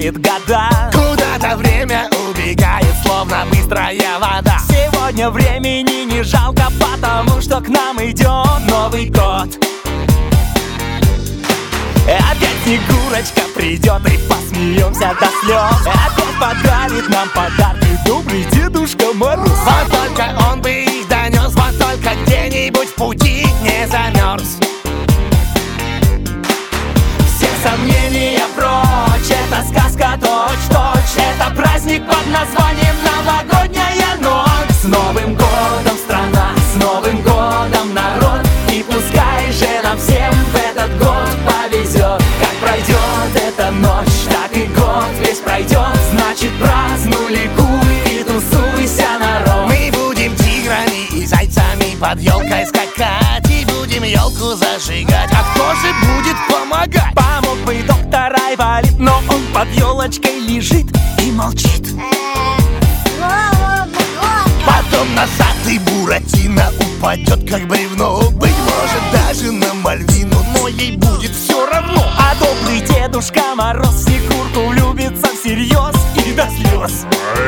тянет года. Куда-то время убегает, словно быстрая вода. Сегодня времени не жалко, потому что к нам идет Новый год. Опять Снегурочка придет и посмеемся до слез. Опять подарит нам подарки добрый Дедушка Мороз. Вот только он бы их донес, вот только где-нибудь в пути не замерз. Все сомнения прочь, это сказка точь-точь. Это праздник под названием Новогодняя ночь. С Новым годом, страна, с Новым годом, народ. И пускай же нам всем в этот год повезет. Как пройдет эта ночь, так и год весь пройдет. Значит, празднуй, ликуй и тусуйся, народ. Мы будем тиграми и зайцами под елкой скакать, и будем елку зажигать. А кто же будет помогать? Помог бы доктор Айболит, но он под елочкой лежит и молчит. Потом носатый Буратино упадет как бревно. Быть может даже на Мальвину, но ей будет все равно. А добрый Дедушка Мороз в Снегурку влюбится всерьез и до слез.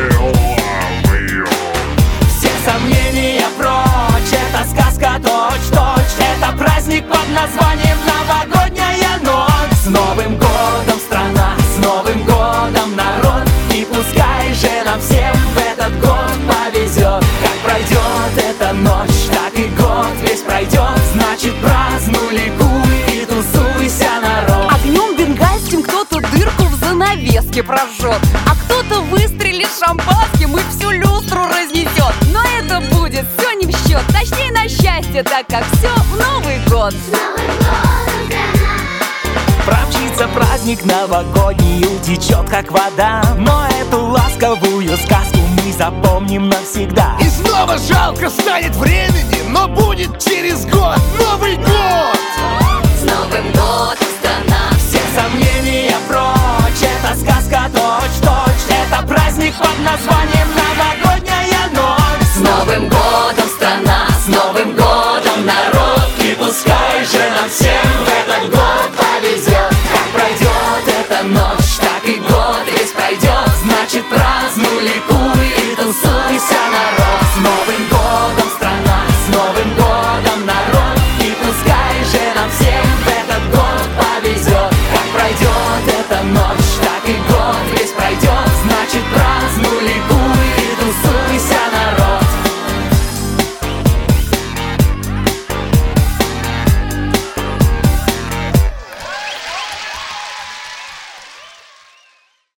Все сомнения прочь, это сказка точь-точь. Это праздник под названием Новогодняя ночь. С Новым годом, страна, с Новым годом, народ. И пускай же нам всем в этот год повезет. Как пройдет эта ночь, так и год весь пройдет. Значит, празднуй, ликуй и тусуйся, народ. Огнем бенгальским кто-то дырку в занавеске прожжет, а кто-то выстрелит шампанским и всю люстру разнесет. Но это будет все не в счет, точнее на счастье, так как все в Новый год. Промчится праздник новогодний, утечет как вода. Но эту ласковую сказку мы запомним навсегда. И снова жалко станет времени, но будет через год Новый год. С Новым годом, страна! Все сомнения прочь, это сказка точь-точь. Это праздник под названием Новогодний.